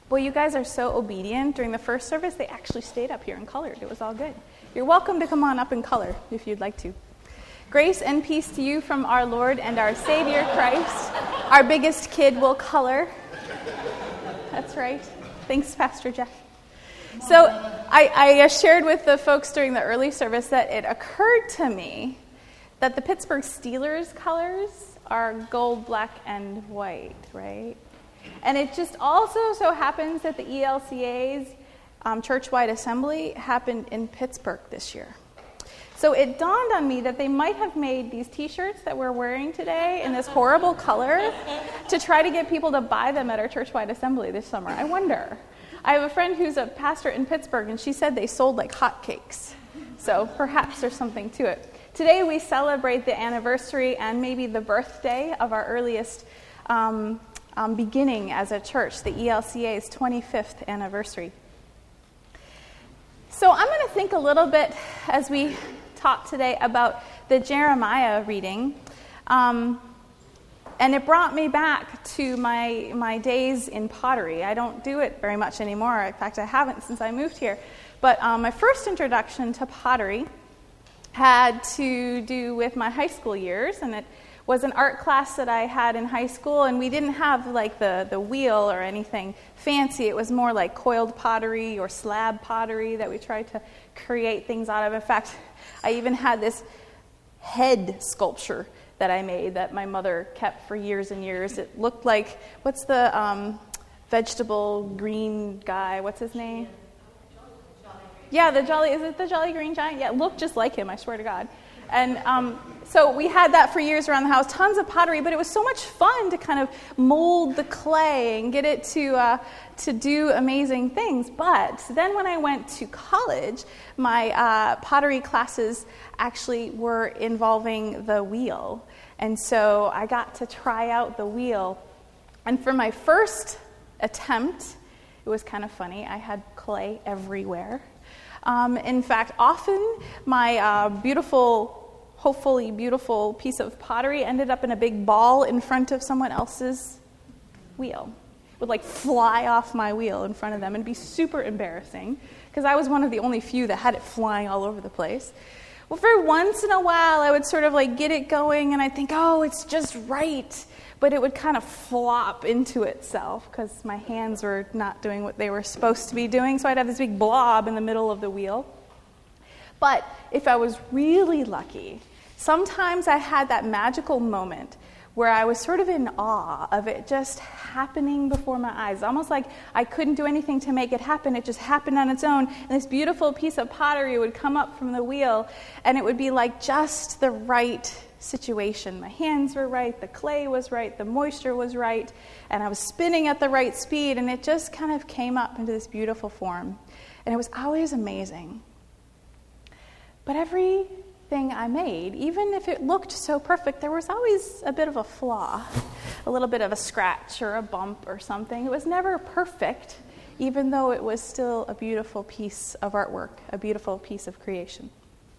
Well, you guys are so obedient. During the first service, they actually stayed up here and colored. It was all good. You're welcome to come on up and color if you'd like to. Grace and peace to you from our Lord and our Savior Christ. Our biggest kid will color. That's right. Thanks, Pastor Jeff. So I shared with the folks during the early service that it occurred to me that the Pittsburgh Steelers colors are gold, black, and white, right? And it just also so happens that the ELCA's church-wide assembly happened in Pittsburgh this year. So it dawned on me that they might have made these T-shirts that we're wearing today in this horrible color to try to get people to buy them at our church-wide assembly this summer. I wonder. I have a friend who's a pastor in Pittsburgh, and she said they sold like hotcakes. So perhaps there's something to it. Today we celebrate the anniversary and maybe the birthday of our earliest beginning as a church, the ELCA's 25th anniversary. So I'm going to think a little bit as we talk today about the Jeremiah reading. And it brought me back to my days in pottery. I don't do it very much anymore. In fact, I haven't since I moved here. But my first introduction to pottery had to do with my high school years, and it was an art class that I had in high school, and we didn't have like the wheel or anything fancy. It was more like coiled pottery or slab pottery that we tried to create things out of. In fact, I even had this head sculpture that I made that my mother kept for years and years. It looked like, what's the vegetable green guy? What's his name? Yeah, is it the Jolly Green Giant? Yeah, it looked just like him, I swear to God. And so we had that for years around the house, tons of pottery, but it was so much fun to kind of mold the clay and get it to do amazing things. But then when I went to college, my pottery classes actually were involving the wheel. And so I got to try out the wheel. And for my first attempt, it was kind of funny. I had clay everywhere. In fact, often my hopefully beautiful piece of pottery ended up in a big ball in front of someone else's wheel. It would like fly off my wheel in front of them and be super embarrassing because I was one of the only few that had it flying all over the place. Well, for once in a while, I would sort of like get it going and I'd think, oh, it's just right. But it would kind of flop into itself because my hands were not doing what they were supposed to be doing. So I'd have this big blob in the middle of the wheel. But if I was really lucky, sometimes I had that magical moment where I was sort of in awe of it just happening before my eyes. Almost like I couldn't do anything to make it happen. It just happened on its own. And this beautiful piece of pottery would come up from the wheel, and it would be like just the right situation. My hands were right, the clay was right, the moisture was right, and I was spinning at the right speed, and it just kind of came up into this beautiful form. And it was always amazing. But everything I made, even if it looked so perfect, there was always a bit of a flaw, a little bit of a scratch or a bump or something. It was never perfect, even though it was still a beautiful piece of artwork, a beautiful piece of creation.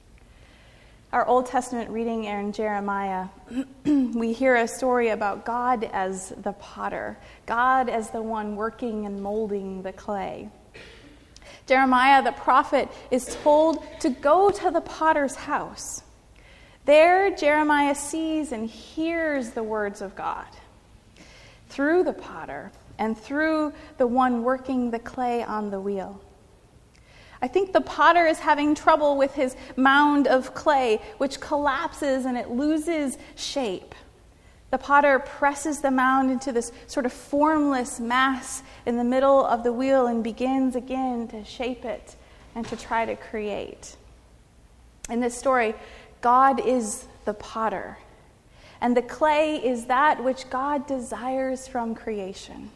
Our Old Testament reading in Jeremiah, we hear a story about God as the potter, God as the one working and molding the clay. Jeremiah, the prophet, is told to go to the potter's house. There, Jeremiah sees and hears the words of God through the potter and through the one working the clay on the wheel. I think the potter is having trouble with his mound of clay, which collapses and it loses shape. The potter presses the mound into this sort of formless mass in the middle of the wheel and begins again to shape it and to try to create. In this story, God is the potter, and the clay is that which God desires from creation.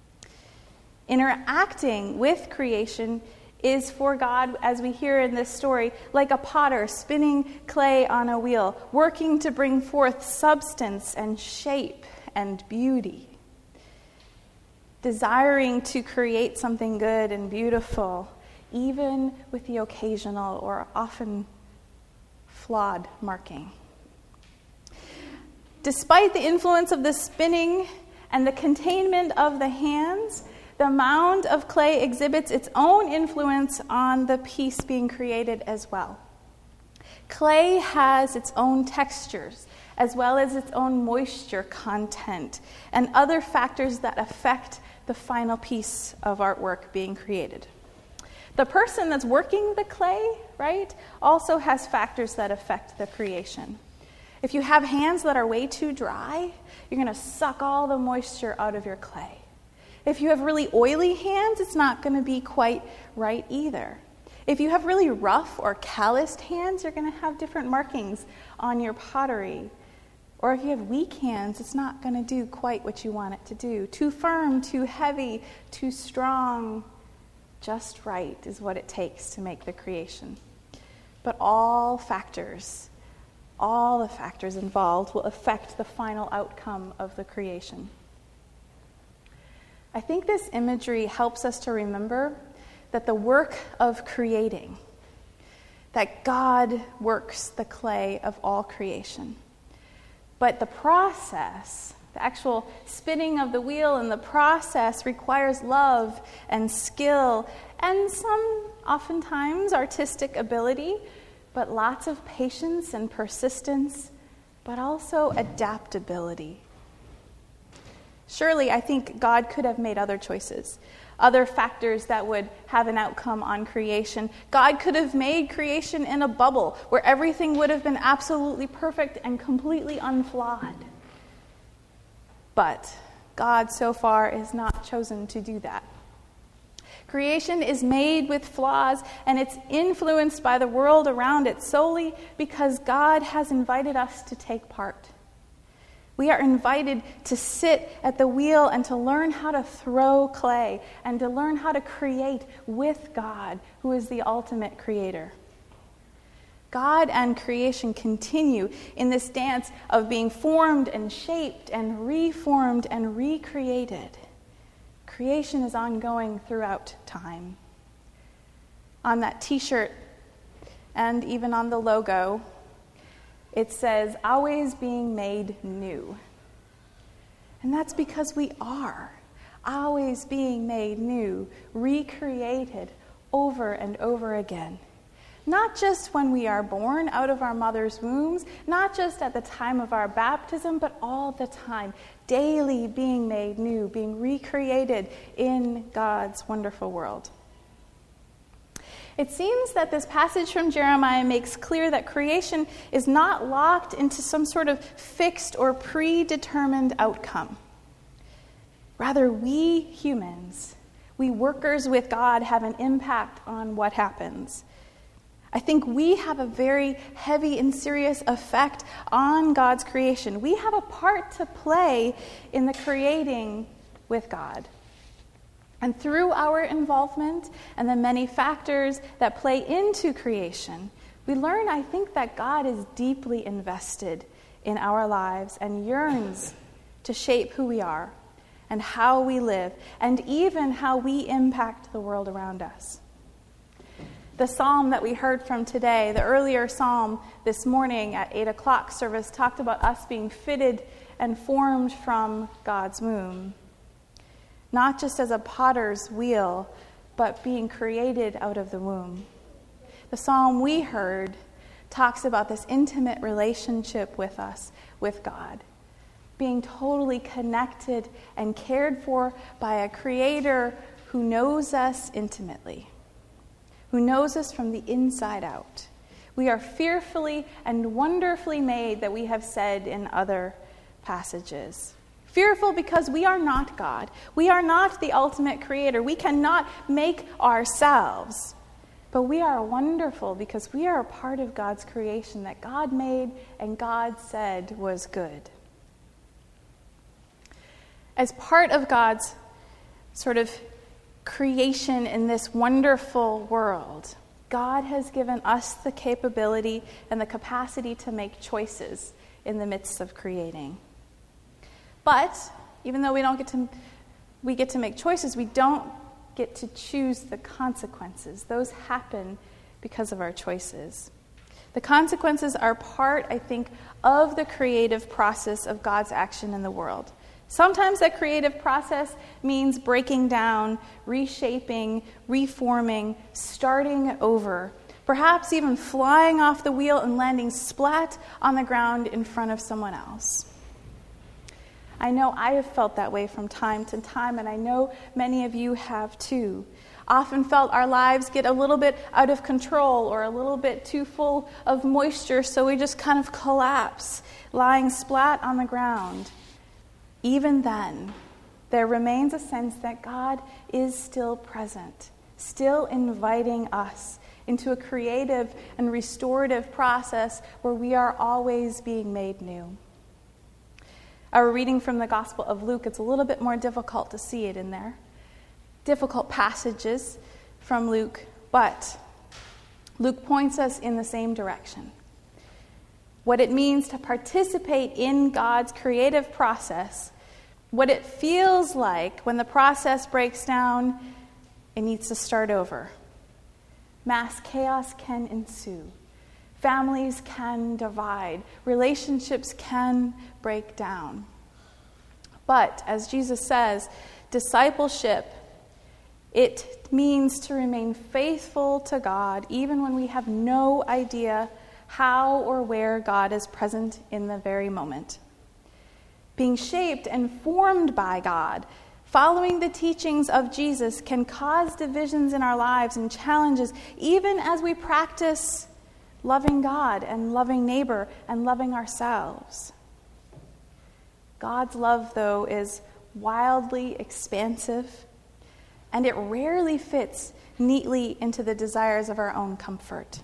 Interacting with creation is for God, as we hear in this story, like a potter spinning clay on a wheel, working to bring forth substance and shape and beauty. Desiring to create something good and beautiful, even with the occasional or often flawed marking. Despite the influence of the spinning and the containment of the hands, The mound of clay exhibits its own influence on the piece being created as well. Clay has its own textures, as well as its own moisture content, and other factors that affect the final piece of artwork being created. The person that's working the clay, right, also has factors that affect the creation. If you have hands that are way too dry, you're going to suck all the moisture out of your clay. If you have really oily hands, it's not going to be quite right either. If you have really rough or calloused hands, you're going to have different markings on your pottery. Or if you have weak hands, it's not going to do quite what you want it to do. Too firm, too heavy, too strong. Just right is what it takes to make the creation. But all the factors involved will affect the final outcome of the creation. I think this imagery helps us to remember that the work of creating, that God works the clay of all creation. But the process, the actual spinning of the wheel and the process requires love and skill and some, oftentimes, artistic ability, but lots of patience and persistence, but also adaptability. Surely, I think God could have made other choices, other factors that would have an outcome on creation. God could have made creation in a bubble where everything would have been absolutely perfect and completely unflawed. But God so far has not chosen to do that. Creation is made with flaws, and it's influenced by the world around it solely because God has invited us to take part. We are invited to sit at the wheel and to learn how to throw clay and to learn how to create with God, who is the ultimate creator. God and creation continue in this dance of being formed and shaped and reformed and recreated. Creation is ongoing throughout time. On that t-shirt and even on the logo, it says, always being made new. And that's because we are always being made new, recreated over and over again. Not just when we are born out of our mother's wombs, not just at the time of our baptism, but all the time, daily being made new, being recreated in God's wonderful world. It seems that this passage from Jeremiah makes clear that creation is not locked into some sort of fixed or predetermined outcome. Rather, we humans, we workers with God, have an impact on what happens. I think we have a very heavy and serious effect on God's creation. We have a part to play in the creating with God. And through our involvement and the many factors that play into creation, we learn, I think, that God is deeply invested in our lives and yearns to shape who we are and how we live and even how we impact the world around us. The psalm that we heard from today, the earlier psalm this morning at 8 o'clock service, talked about us being fitted and formed from God's womb. Not just as a potter's wheel, but being created out of the womb. The psalm we heard talks about this intimate relationship with us, with God. Being totally connected and cared for by a creator who knows us intimately, who knows us from the inside out. We are fearfully and wonderfully made, that we have said in other passages. Fearful because we are not God. We are not the ultimate creator. We cannot make ourselves. But we are wonderful because we are a part of God's creation that God made and God said was good. As part of God's sort of creation in this wonderful world, God has given us the capability and the capacity to make choices in the midst of creating. But even though we get to make choices, we don't get to choose the consequences. Those happen because of our choices. The consequences are part, I think, of the creative process of God's action in the world. Sometimes that creative process means breaking down, reshaping, reforming, starting over, perhaps even flying off the wheel and landing splat on the ground in front of someone else. I know I have felt that way from time to time, and I know many of you have too. Often felt our lives get a little bit out of control or a little bit too full of moisture, so we just kind of collapse, lying splat on the ground. Even then, there remains a sense that God is still present, still inviting us into a creative and restorative process where we are always being made new. Our reading from the Gospel of Luke, it's a little bit more difficult to see it in there. Difficult passages from Luke, but Luke points us in the same direction. What it means to participate in God's creative process, what it feels like when the process breaks down, it needs to start over. Mass chaos can ensue. Families can divide. Relationships can break down. But, as Jesus says, discipleship, it means to remain faithful to God even when we have no idea how or where God is present in the very moment. Being shaped and formed by God, following the teachings of Jesus can cause divisions in our lives and challenges, even as we practice loving God and loving neighbor and loving ourselves. God's love, though, is wildly expansive, and it rarely fits neatly into the desires of our own comfort.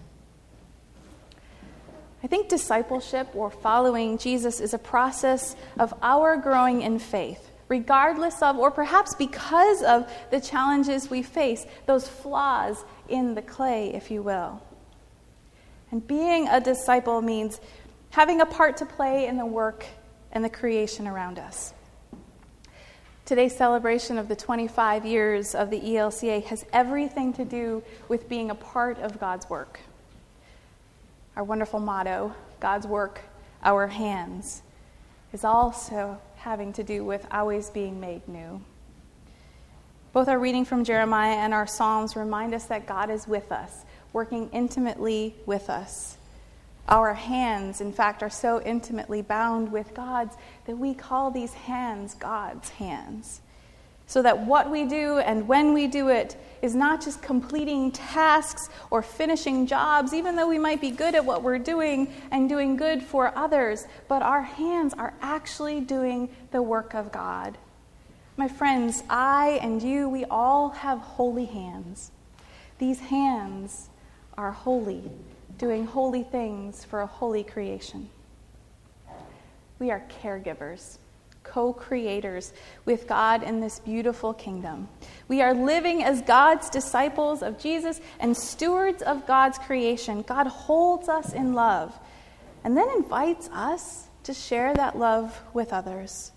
I think discipleship or following Jesus is a process of our growing in faith, regardless of, or perhaps because of, the challenges we face, those flaws in the clay, if you will. And being a disciple means having a part to play in the work and the creation around us. Today's celebration of the 25 years of the ELCA has everything to do with being a part of God's work. Our wonderful motto, God's work, our hands, is also having to do with always being made new. Both our reading from Jeremiah and our Psalms remind us that God is with us, working intimately with us. Our hands, in fact, are so intimately bound with God's that we call these hands God's hands. So that what we do and when we do it is not just completing tasks or finishing jobs, even though we might be good at what we're doing and doing good for others, but our hands are actually doing the work of God. My friends, I and you, we all have holy hands. These hands are holy, doing holy things for a holy creation. We are caregivers, co-creators with God in this beautiful kingdom. We are living as God's disciples of Jesus and stewards of God's creation. God holds us in love and then invites us to share that love with others.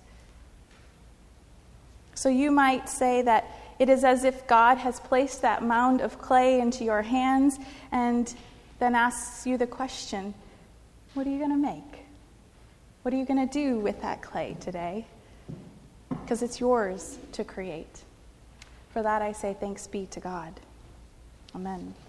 So you might say that it is as if God has placed that mound of clay into your hands and then asks you the question, what are you going to make? What are you going to do with that clay today? Because it's yours to create. For that I say thanks be to God. Amen.